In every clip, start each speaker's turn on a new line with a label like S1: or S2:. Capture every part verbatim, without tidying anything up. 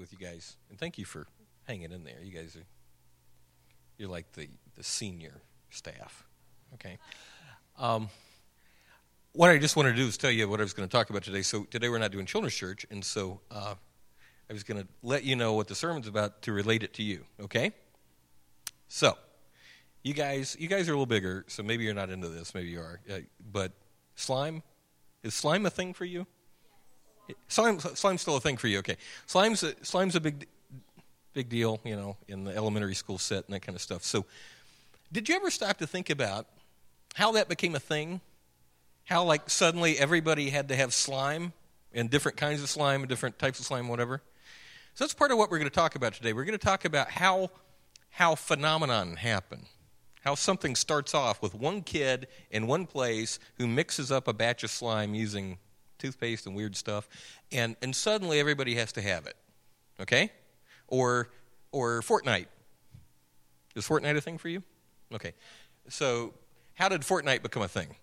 S1: with you guys, and thank you for hanging in there. You guys are, you're like the, the senior staff, okay? Um, what I just wanted to do is tell you what I was going to talk about today. So today we're not doing children's church, and so uh, I was going to let you know what the sermon's about to relate it to you, okay? So, you guys, you guys are a little bigger, so maybe you're not into this, maybe you are, uh, but slime, is slime a thing for you? Slime, slime's still a thing for you, okay. Slime's a, slime's a big, big deal, you know, in the elementary school set and that kind of stuff. So, did you ever stop to think about how that became a thing? How, like, suddenly everybody had to have slime, and different kinds of slime, and different types of slime, whatever? So that's part of what we're going to talk about today. We're going to talk about how how phenomenon happen, how something starts off with one kid in one place who mixes up a batch of slime using toothpaste and weird stuff, and, and suddenly everybody has to have it, okay? Or or Fortnite. Is Fortnite a thing for you? Okay. So how did Fortnite become a thing?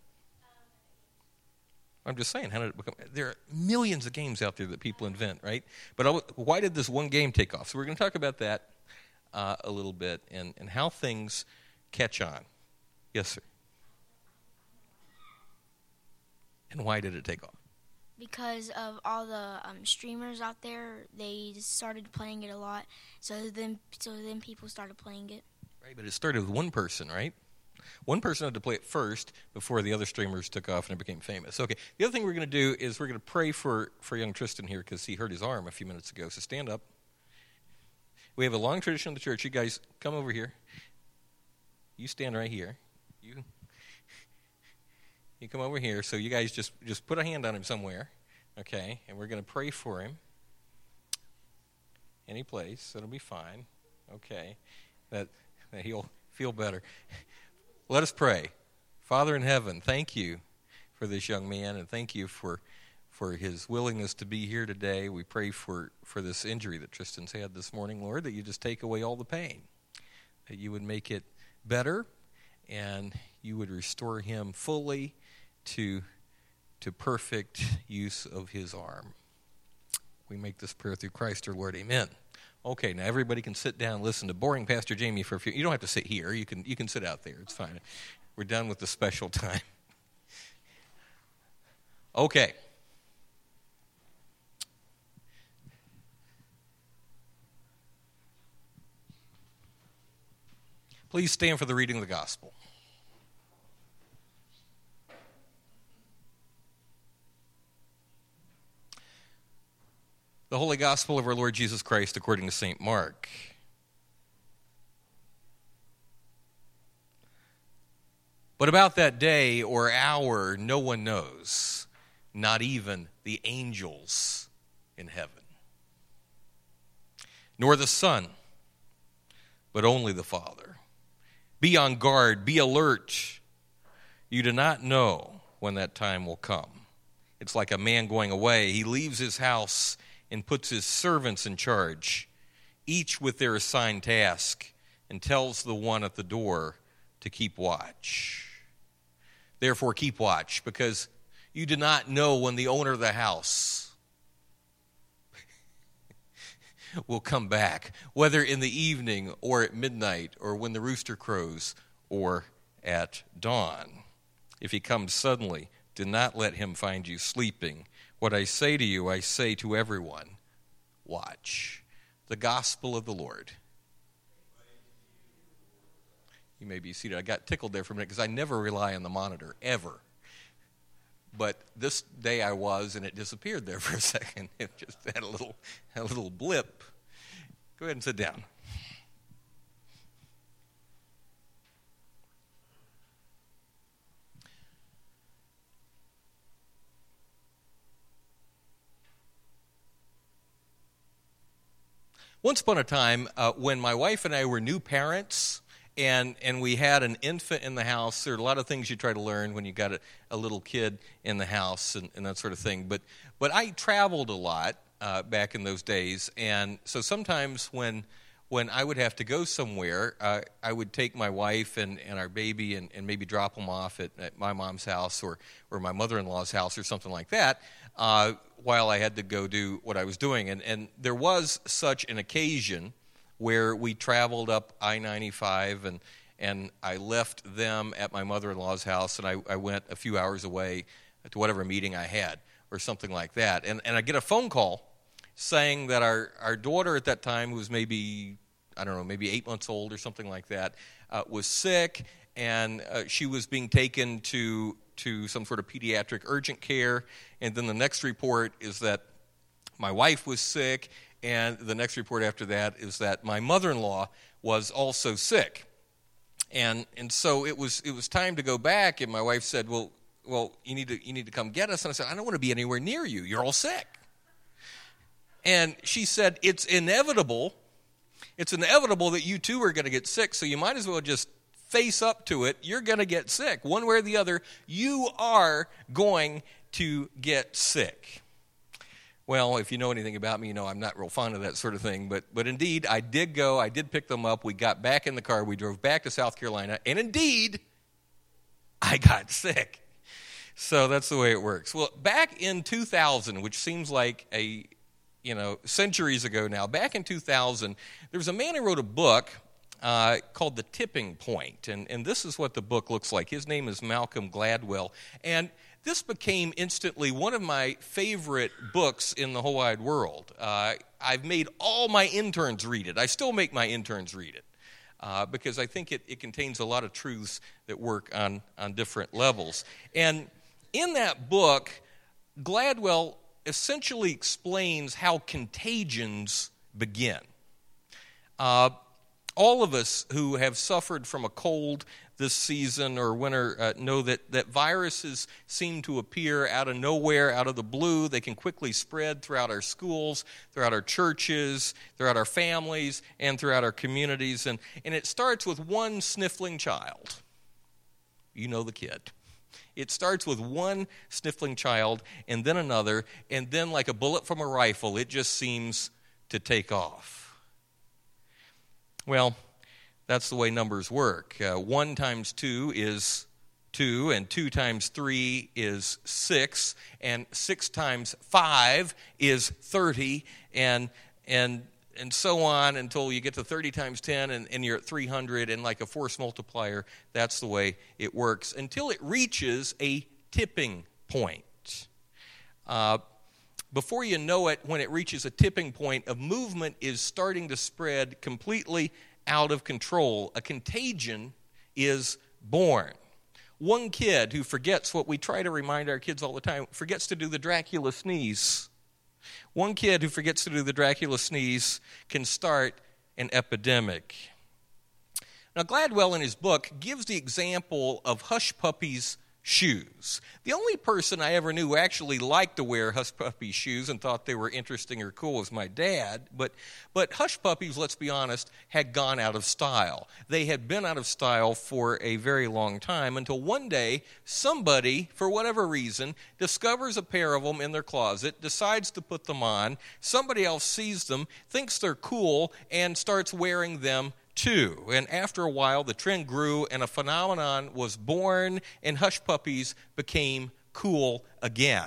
S1: I'm just saying, how did it become? There are millions of games out there that people invent, right? But why did this one game take off? So we're going to talk about that uh, a little bit and, and how things catch on. Yes, sir. And why did it take off?
S2: Because of all the um, streamers out there, they started playing it a lot. So then, so then people started playing it.
S1: Right, but it started with one person, right? One person had to play it first before the other streamers took off and it became famous. Okay, the other thing we're going to do is we're going to pray for, for young Tristan here because he hurt his arm a few minutes ago. So stand up. We have a long tradition in the church. You guys come over here. You stand right here. You you come over here. So you guys just, just put a hand on him somewhere, okay? And we're going to pray for him. Any place. It'll be fine. Okay. That, that he'll feel better. Let us pray. Father in heaven, thank you for this young man, and thank you for for his willingness to be here today. We pray for, for this injury that Tristan's had this morning, Lord, that you just take away all the pain, that you would make it better, and you would restore him fully to, to perfect use of his arm. We make this prayer through Christ our Lord. Amen. Okay, now everybody can sit down and listen to boring Pastor Jamie for a few. You don't have to sit here. You can you can sit out there. It's fine. We're done with the special time. Okay. Please stand for the reading of the gospel. The Holy Gospel of our Lord Jesus Christ according to Saint Mark. But about that day or hour no one knows, not even the angels in heaven, nor the Son, but only the Father. Be on guard, be alert. You do not know when that time will come. It's like a man going away. He leaves his house and puts his servants in charge, each with their assigned task, and tells the one at the door to keep watch. Therefore, keep watch, because you do not know when the owner of the house will come back, whether in the evening or at midnight or when the rooster crows or at dawn. If he comes suddenly, do not let him find you sleeping. What I say to you, I say to everyone, watch. The gospel of the Lord. You may be seated. I got tickled there for a minute because I never rely on the monitor, ever. But this day I was, and it disappeared there for a second. It just had a little, a little blip. Go ahead and sit down. Once upon a time, uh, when my wife and I were new parents, and and we had an infant in the house, there are a lot of things you try to learn when you got a, a little kid in the house and, and that sort of thing. But but I traveled a lot uh, back in those days, and so sometimes when when I would have to go somewhere, uh, I would take my wife and, and our baby and, and maybe drop them off at, at my mom's house or, or my mother-in-law's house or something like that uh, while I had to go do what I was doing. And, and there was such an occasion where we traveled up I ninety-five and and I left them at my mother-in-law's house, and I, I went a few hours away to whatever meeting I had or something like that. And, and I get a phone call saying that our, our daughter at that time, who was maybe, I don't know, maybe eight months old or something like that, uh, was sick, and uh, she was being taken to to some sort of pediatric urgent care. And then the next report is that my wife was sick, and the next report after that is that my mother-in-law was also sick. And and so it was it was time to go back, and my wife said, "Well, well, you need to you need to come get us." And I said, "I don't want to be anywhere near you. You're all sick." And she said, "It's inevitable. It's inevitable that you too are going to get sick. So you might as well just face up to it. You're going to get sick, one way or the other. You are going to get sick." Well, if you know anything about me, you know I'm not real fond of that sort of thing. But but indeed, I did go. I did pick them up. We got back in the car. We drove back to South Carolina. And indeed, I got sick. So that's the way it works. Well, back in two thousand, which seems like a, you know, centuries ago now, back in two thousand, there was a man who wrote a book uh, called The Tipping Point. And, and this is what the book looks like. His name is Malcolm Gladwell. And this became instantly one of my favorite books in the whole wide world. Uh, I've made all my interns read it. I still make my interns read it uh, because I think it, it contains a lot of truths that work on, on different levels. And in that book, Gladwell essentially explains how contagions begin. Uh, all of us who have suffered from a cold this season or winter uh, know that, that viruses seem to appear out of nowhere, out of the blue. They can quickly spread throughout our schools, throughout our churches, throughout our families, and throughout our communities. And, and it starts with one sniffling child. You know the kid. It starts with one sniffling child, and then another, and then like a bullet from a rifle, it just seems to take off. Well, that's the way numbers work. Uh, one times two is two, and two times three is six, and six times five is thirty, and and and so on until you get to thirty times ten, and, and you're at three hundred, and like a force multiplier, that's the way it works, until it reaches a tipping point. Uh, before you know it, when it reaches a tipping point, a movement is starting to spread completely out of control. A contagion is born. One kid who forgets what we try to remind our kids all the time, forgets to do the Dracula sneeze. One kid who forgets to do the Dracula sneeze can start an epidemic. Now, Gladwell in his book gives the example of Hush Puppy's shoes. The only person I ever knew who actually liked to wear Hush Puppy shoes and thought they were interesting or cool was my dad. But, but Hush Puppies, let's be honest, had gone out of style. They had been out of style for a very long time until one day somebody, for whatever reason, discovers a pair of them in their closet, decides to put them on. Somebody else sees them, thinks they're cool, and starts wearing them too. And after a while, the trend grew, and a phenomenon was born, and Hush Puppies became cool again.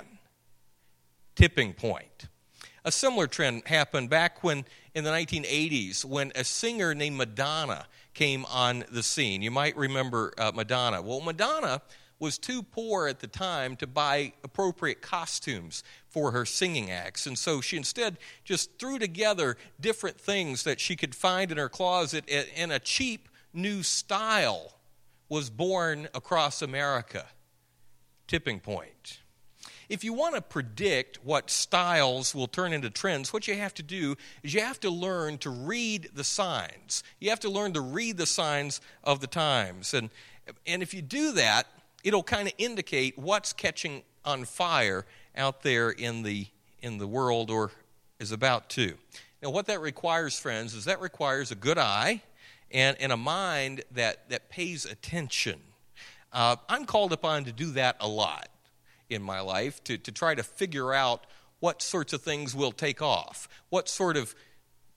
S1: Tipping point. A similar trend happened back when, in the nineteen eighties, when a singer named Madonna came on the scene. You might remember uh, Madonna. Well, Madonna was too poor at the time to buy appropriate costumes for her singing acts. And so she instead just threw together different things that she could find in her closet, and a cheap new style was born across America. Tipping point. If you want to predict what styles will turn into trends, what you have to do is you have to learn to read the signs. You have to learn to read the signs of the times. And, and if you do that, it'll kind of indicate what's catching on fire out there in the in the world, or is about to. Now, what that requires, friends, is that requires a good eye and, and a mind that, that pays attention. Uh, I'm called upon to do that a lot in my life, to, to try to figure out what sorts of things will take off, what sort of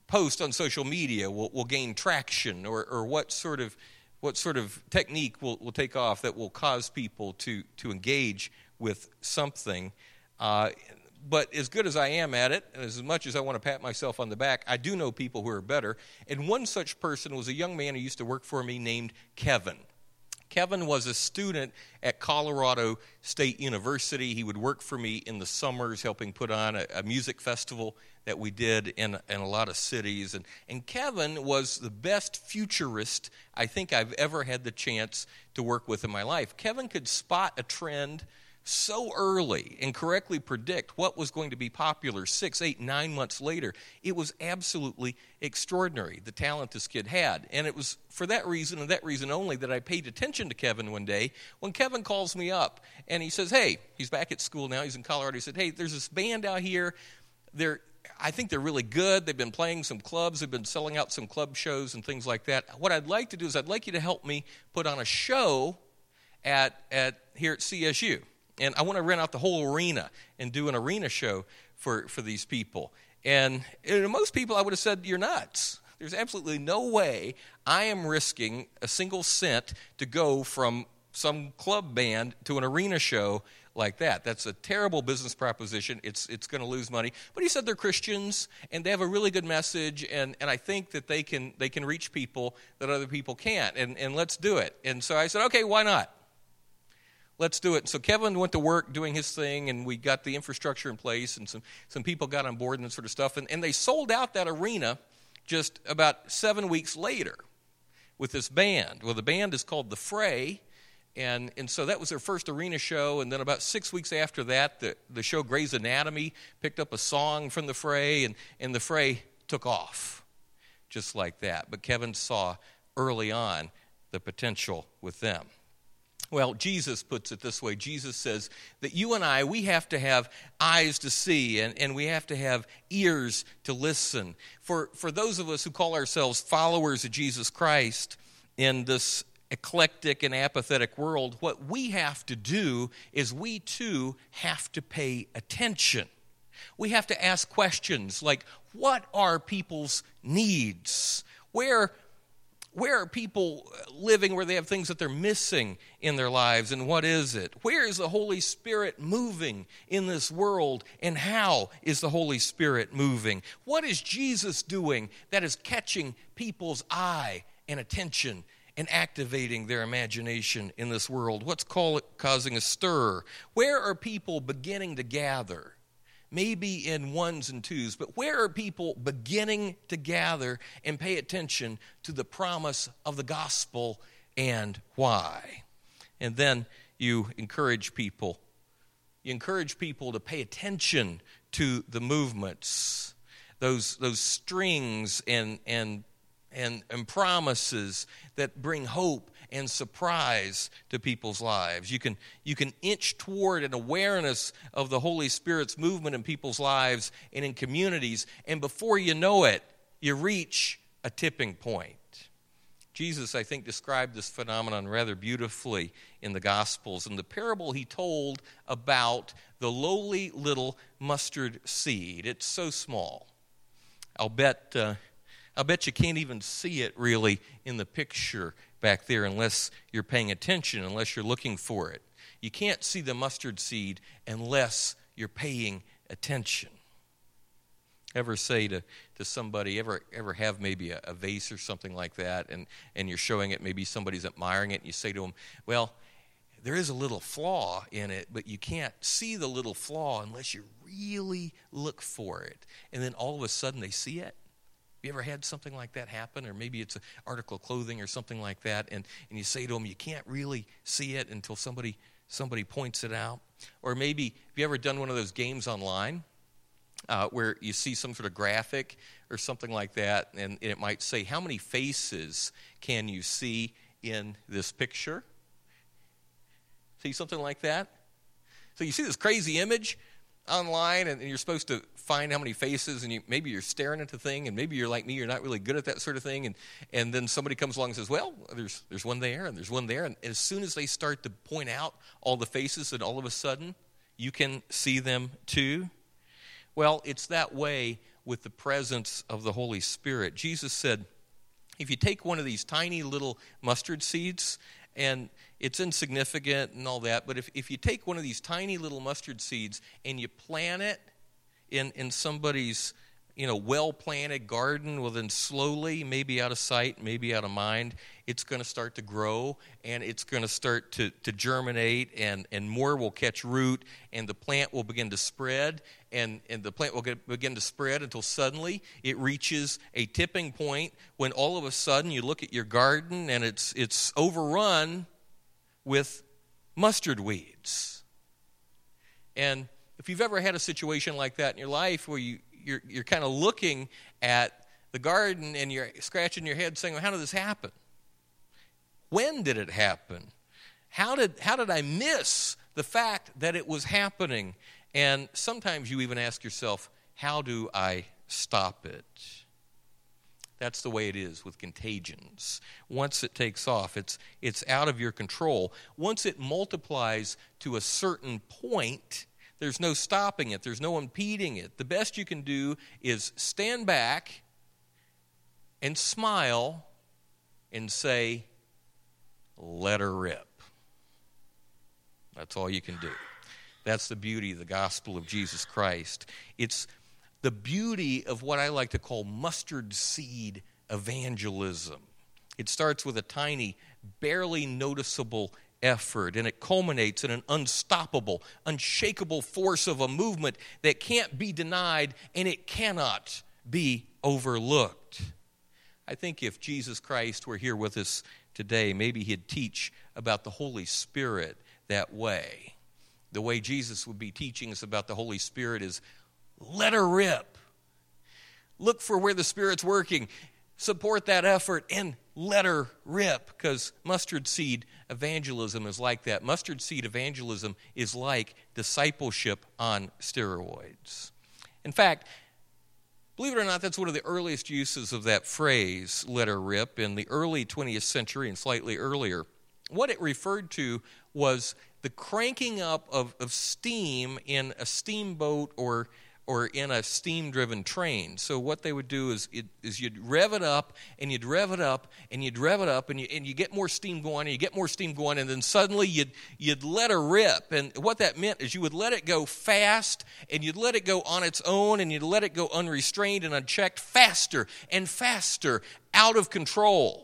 S1: post on social media will, will gain traction, or, or what sort of what sort of technique will, will take off that will cause people to, to engage with something. Uh, but as good as I am at it, and as much as I want to pat myself on the back, I do know people who are better. And one such person was a young man who used to work for me named Kevin. Kevin was a student at Colorado State University. He would work for me in the summers, helping put on a, a music festival that we did in, in a lot of cities. And, and Kevin was the best futurist I think I've ever had the chance to work with in my life. Kevin could spot a trend so early and correctly predict what was going to be popular six, eight, nine months later. It was absolutely extraordinary, the talent this kid had. And it was for that reason and that reason only that I paid attention to Kevin one day when Kevin calls me up and he says, hey, he's back at school now, he's in Colorado. He said, hey, there's this band out here. They're, I think they're really good. They've been playing some clubs. They've been selling out some club shows and things like that. What I'd like to do is I'd like you to help me put on a show at, at here at C S U. And I want to rent out the whole arena and do an arena show for, for these people. And, and most people, I would have said, you're nuts. There's absolutely no way I am risking a single cent to go from some club band to an arena show like that. That's a terrible business proposition. It's it's going to lose money. But he said they're Christians, and they have a really good message, and, and I think that they can they can reach people that other people can't, and, and let's do it. And so I said, okay, why not? Let's do it. So Kevin went to work doing his thing, and we got the infrastructure in place, and some, some people got on board and that sort of stuff. And, and they sold out that arena just about seven weeks later with this band. Well, the band is called The Fray, and, and so that was their first arena show. And then about six weeks after that, the, the show Grey's Anatomy picked up a song from The Fray, and, and The Fray took off just like that. But Kevin saw early on the potential with them. Well, Jesus puts it this way. Jesus says that you and I, we have to have eyes to see, and, and we have to have ears to listen. For, for those of us who call ourselves followers of Jesus Christ in this eclectic and apathetic world, what we have to do is we too have to pay attention. We have to ask questions like, what are people's needs? Where Where are people living where they have things that they're missing in their lives, and what is it? Where is the Holy Spirit moving in this world, and how is the Holy Spirit moving? What is Jesus doing that is catching people's eye and attention and activating their imagination in this world? What's call it causing a stir? Where are people beginning to gather? Maybe in ones and twos, but where are people beginning to gather and pay attention to the promise of the gospel, and why? And then you encourage people. You encourage people to pay attention to the movements, those those strings and and and, and promises that bring hope and surprise to people's lives. You can you can inch toward an awareness of the Holy Spirit's movement in people's lives and in communities, and before you know it, you reach a tipping point. Jesus, I think, described this phenomenon rather beautifully in the Gospels, in the parable he told about the lowly little mustard seed. It's so small. I'll bet uh, I'll bet you can't even see it really in the picture back there unless you're paying attention, unless you're looking for it. You can't see the mustard seed unless you're paying attention. Ever say to, to somebody, ever ever have maybe a, a vase or something like that, and, and you're showing it, maybe somebody's admiring it, and you say to them, well, there is a little flaw in it, but you can't see the little flaw unless you really look for it. And then all of a sudden they see it. You ever had something like that happen? Or maybe it's an article of clothing or something like that, and, and you say to them, you can't really see it until somebody somebody points it out. Or maybe, have you ever done one of those games online uh, where you see some sort of graphic or something like that, and, and it might say, how many faces can you see in this picture? See something like that? So you see this crazy image online, and you're supposed to find how many faces, and you, maybe you're staring at the thing, and maybe you're like me, you're not really good at that sort of thing, and, and then somebody comes along and says, well, there's there's one there, and there's one there, and as soon as they start to point out all the faces, and all of a sudden, you can see them too. Well, it's that way with the presence of the Holy Spirit. Jesus said, if you take one of these tiny little mustard seeds, and it's insignificant and all that, but if, if you take one of these tiny little mustard seeds and you plant it in, in somebody's you know, well-planted garden, well then slowly, maybe out of sight, maybe out of mind, it's going to start to grow, and it's going to start to, to germinate, and, and more will catch root, and the plant will begin to spread, and, and the plant will get, begin to spread until suddenly it reaches a tipping point when all of a sudden you look at your garden and it's it's overrun with mustard weeds. And if you've ever had a situation like that in your life where you You're, you're kind of looking at the garden and you're scratching your head saying, well, how did this happen? When did it happen? How did, how did I miss the fact that it was happening? And sometimes you even ask yourself, how do I stop it? That's the way it is with contagions. Once it takes off, it's, it's out of your control. Once it multiplies to a certain point, there's no stopping it. There's no impeding it. The best you can do is stand back and smile and say, let her rip. That's all you can do. That's the beauty of the gospel of Jesus Christ. It's the beauty of what I like to call mustard seed evangelism. It starts with a tiny, barely noticeable effort, and it culminates in an unstoppable, unshakable force of a movement that can't be denied and it cannot be overlooked. I think if Jesus Christ were here with us today, maybe he'd teach about the Holy Spirit that way. The way Jesus would be teaching us about the Holy Spirit is, let her rip. Look for where the Spirit's working. Support that effort and let her rip, because mustard seed evangelism is like that. Mustard seed evangelism is like discipleship on steroids. In fact, believe it or not, that's one of the earliest uses of that phrase, let her rip, in the early twentieth century and slightly earlier. What it referred to was the cranking up of, of steam in a steamboat or or in a steam-driven train. So what they would do is, it, is you'd rev it up, and you'd rev it up, and you'd rev it up, and you, and you get more steam going, and you get more steam going, and then suddenly you'd, you'd let her rip. And what that meant is you would let it go fast, and you'd let it go on its own, and you'd let it go unrestrained and unchecked faster and faster, out of control.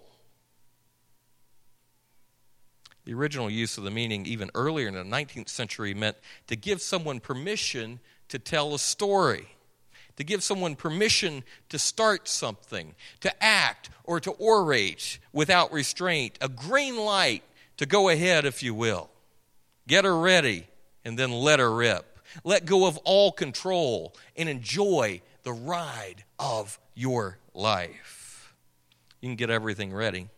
S1: The original use of the meaning, even earlier in the nineteenth century, meant to give someone permission to tell a story, to give someone permission to start something, to act or to orate without restraint, a green light to go ahead, if you will. Get her ready and then let her rip. Let go of all control and enjoy the ride of your life. You can get everything ready.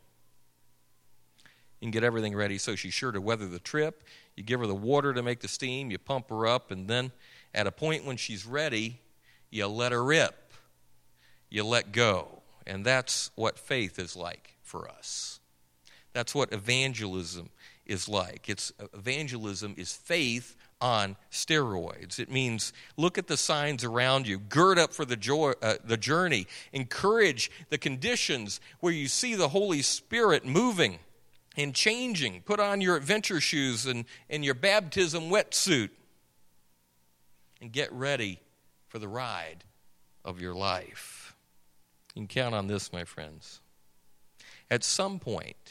S1: You can get everything ready so she's sure to weather the trip. You give her the water to make the steam, you pump her up, and then at a point when she's ready, you let her rip. You let go. And that's what faith is like for us. That's what evangelism is like. It's evangelism is faith on steroids. It means look at the signs around you, gird up for the joy, uh, the journey, encourage the conditions where you see the Holy Spirit moving and changing. Put on your adventure shoes and, and your baptism wetsuit and get ready for the ride of your life. You can count on this, my friends. At some point,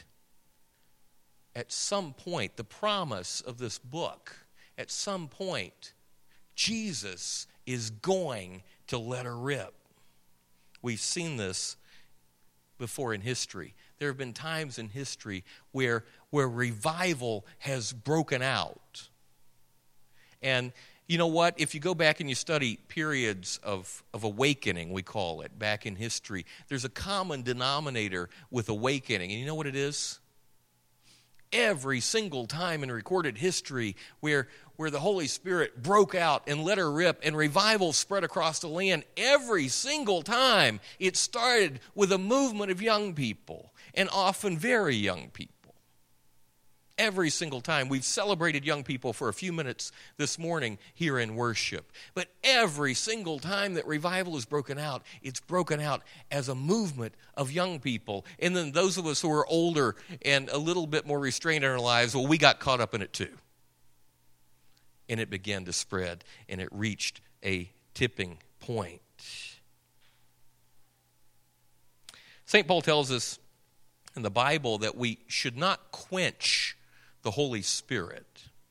S1: at some point, the promise of this book, at some point, Jesus is going to let her rip. We've seen this before in history. There have been times in history where, where revival has broken out. And you know what? If you go back and you study periods of, of awakening, we call it, back in history, there's a common denominator with awakening. And you know what it is? Every single time in recorded history where, where the Holy Spirit broke out and let her rip and revival spread across the land, every single time it started with a movement of young people, and often very young people. every single time. We've celebrated young people for a few minutes this morning here in worship. But every single time that revival is broken out, it's broken out as a movement of young people. And then those of us who are older and a little bit more restrained in our lives, well, we got caught up in it too. And it began to spread, and it reached a tipping point. Saint Paul tells us in the Bible that we should not quench the Holy Spirit.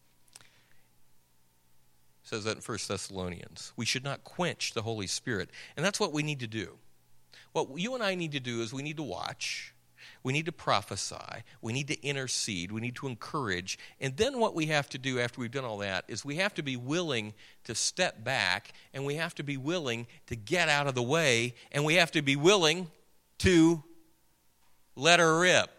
S1: It says that in First Thessalonians. We should not quench the Holy Spirit. And that's what we need to do. What you and I need to do is we need to watch. We need to prophesy. We need to intercede. We need to encourage. And then what we have to do after we've done all that is we have to be willing to step back, and we have to be willing to get out of the way, and we have to be willing to let her rip.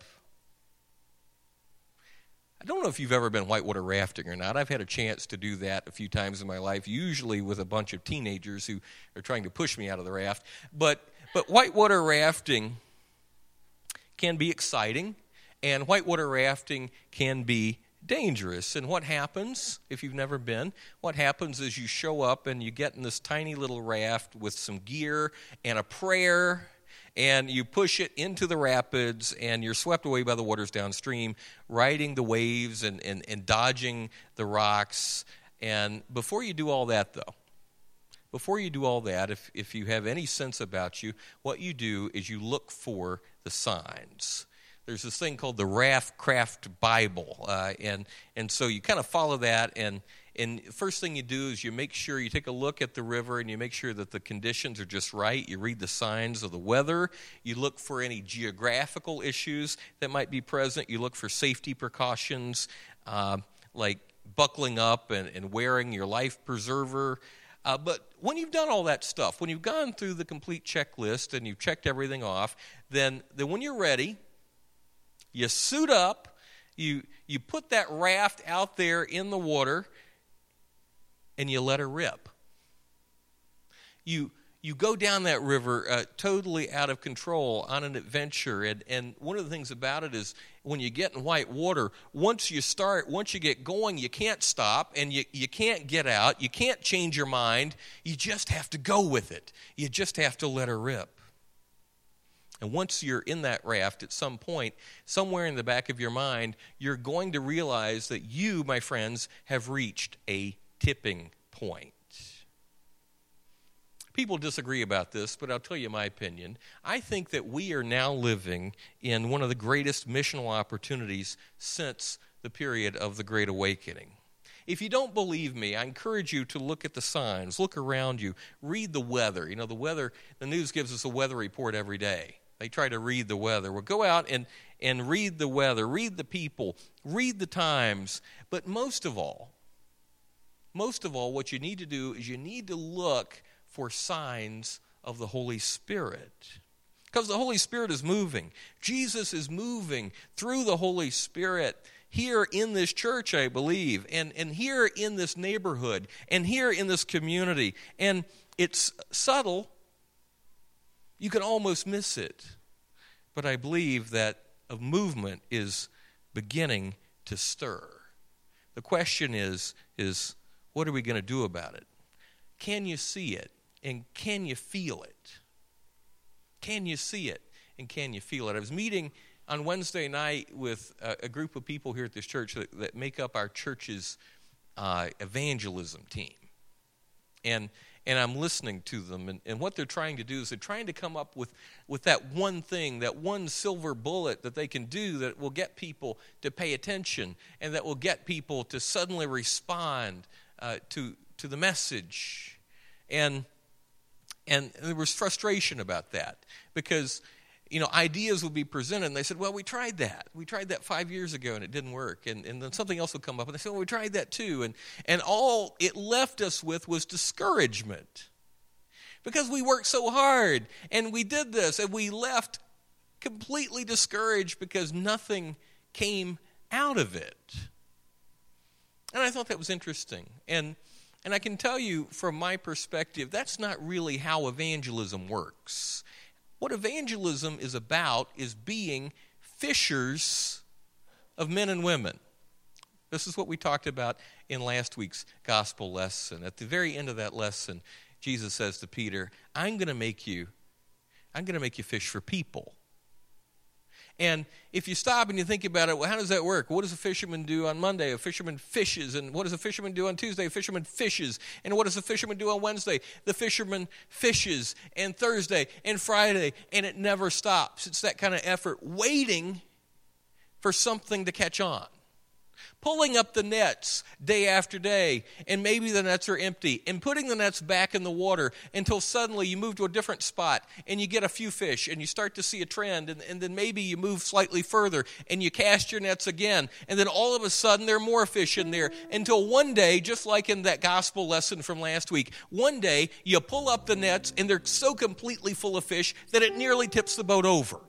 S1: I don't know if you've ever been whitewater rafting or not. I've had a chance to do that a few times in my life, usually with a bunch of teenagers who are trying to push me out of the raft. But but whitewater rafting can be exciting, and whitewater rafting can be dangerous. And what happens, if you've never been, what happens is you show up and you get in this tiny little raft with some gear and a prayer, and you push it into the rapids, and you're swept away by the waters downstream, riding the waves and, and, and dodging the rocks. And before you do all that, though, before you do all that, if, if you have any sense about you, what you do is you look for the signs. There's this thing called the Raft Craft Bible, uh, and and so you kind of follow that, and and first thing you do is you make sure you take a look at the river, and you make sure that the conditions are just right. You read the signs of the weather. You look for any geographical issues that might be present. You look for safety precautions, uh, like buckling up and, and wearing your life preserver. Uh, but when you've done all that stuff, when you've gone through the complete checklist and you've checked everything off, then, then when you're ready, you suit up, you you put that raft out there in the water, and you let her rip. You you go down that river uh, totally out of control on an adventure, and, and one of the things about it is when you get in white water, once you start, once you get going, you can't stop, and you, you can't get out, you can't change your mind, you just have to go with it. You just have to let her rip. And once you're in that raft, at some point, somewhere in the back of your mind, you're going to realize that you, my friends, have reached a tipping point. People disagree about this, but I'll tell you my opinion. I think that we are now living in one of the greatest missional opportunities since the period of the Great Awakening. If you don't believe me, I encourage you to look at the signs, look around you, read the weather. You know, the weather, the news gives us a weather report every day. They try to read the weather. Well, go out and, and read the weather, read the people, read the times. But most of all, most of all, what you need to do is you need to look for signs of the Holy Spirit. Because the Holy Spirit is moving. Jesus is moving through the Holy Spirit here in this church, I believe, and, and here in this neighborhood, and here in this community. And it's subtle. You can almost miss it. But I believe that a movement is beginning to stir. The question is, is what are we going to do about it? Can you see it? And can you feel it? Can you see it? And can you feel it? I was meeting on Wednesday night with a, a group of people here at this church that, that make up our church's uh, evangelism team. And and I'm listening to them, and, and what they're trying to do is they're trying to come up with, with that one thing, that one silver bullet that they can do that will get people to pay attention and that will get people to suddenly respond uh, to to the message. And and there was frustration about that because, you know, ideas would be presented, and they said, well, we tried that. We tried that five years ago, and it didn't work. And, and then something else would come up, and they said, well, we tried that too. And, and all it left us with was discouragement because we worked so hard, and we did this, and we left completely discouraged because nothing came out of it. And I thought that was interesting. And and I can tell you from my perspective, that's not really how evangelism works. What evangelism is about is being fishers of men and women. This is what we talked about in last week's gospel lesson. At the very end of that lesson, Jesus says to Peter, I'm going to make you, I'm going to make you fish for people. And if you stop and you think about it, well, how does that work? What does a fisherman do on Monday? A fisherman fishes. And what does a fisherman do on Tuesday? A fisherman fishes. And what does a fisherman do on Wednesday? The fisherman fishes. And Thursday and Friday. And it never stops. It's that kind of effort, waiting for something to catch on. Pulling up the nets day after day, and maybe the nets are empty, and putting the nets back in the water until suddenly you move to a different spot, and you get a few fish, and you start to see a trend, and, and then maybe you move slightly further, and you cast your nets again, and then all of a sudden there are more fish in there, until one day, just like in that gospel lesson from last week, one day you pull up the nets, and they're so completely full of fish that it nearly tips the boat over.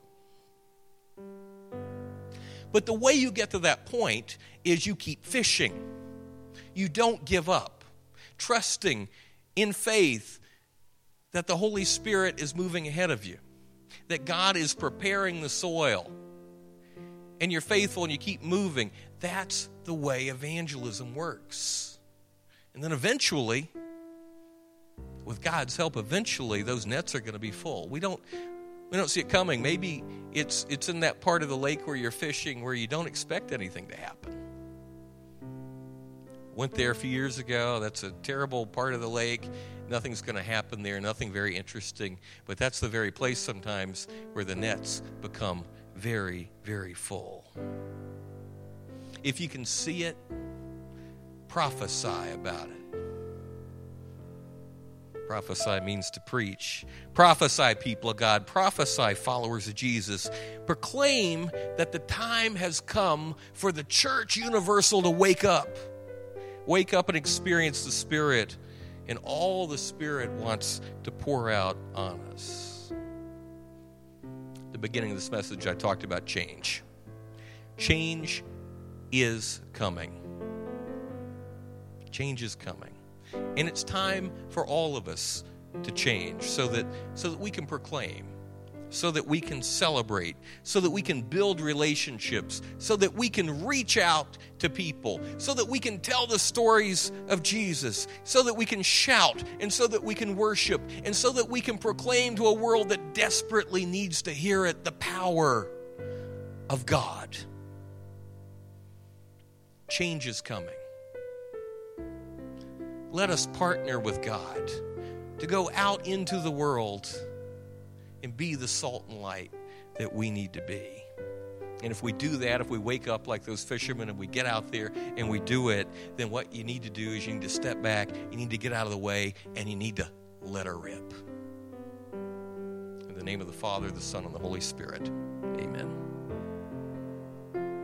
S1: But the way you get to that point is you keep fishing. You don't give up, trusting in faith that the Holy Spirit is moving ahead of you, that God is preparing the soil, and you're faithful and you keep moving. That's the way evangelism works. And then eventually, with God's help, eventually those nets are going to be full. We don't We don't see it coming. Maybe it's it's in that part of the lake where you're fishing where you don't expect anything to happen. Went there a few years ago. That's a terrible part of the lake. Nothing's going to happen there. Nothing very interesting. But that's the very place sometimes where the nets become very, very full. If you can see it, prophesy about it. Prophesy means to preach. Prophesy, people of God. Prophesy, followers of Jesus. Proclaim that the time has come for the church universal to wake up. Wake up and experience the Spirit and all the Spirit wants to pour out on us. At the beginning of this message, I talked about change. Change is coming. Change is coming. And it's time for all of us to change so that so that we can proclaim, so that we can celebrate, so that we can build relationships, so that we can reach out to people, so that we can tell the stories of Jesus, so that we can shout, and so that we can worship, and so that we can proclaim to a world that desperately needs to hear it, the power of God. Change is coming. Let us partner with God to go out into the world and be the salt and light that we need to be. And if we do that, if we wake up like those fishermen and we get out there and we do it, then what you need to do is you need to step back, you need to get out of the way, and you need to let her rip. In the name of the Father, the Son, and the Holy Spirit, amen.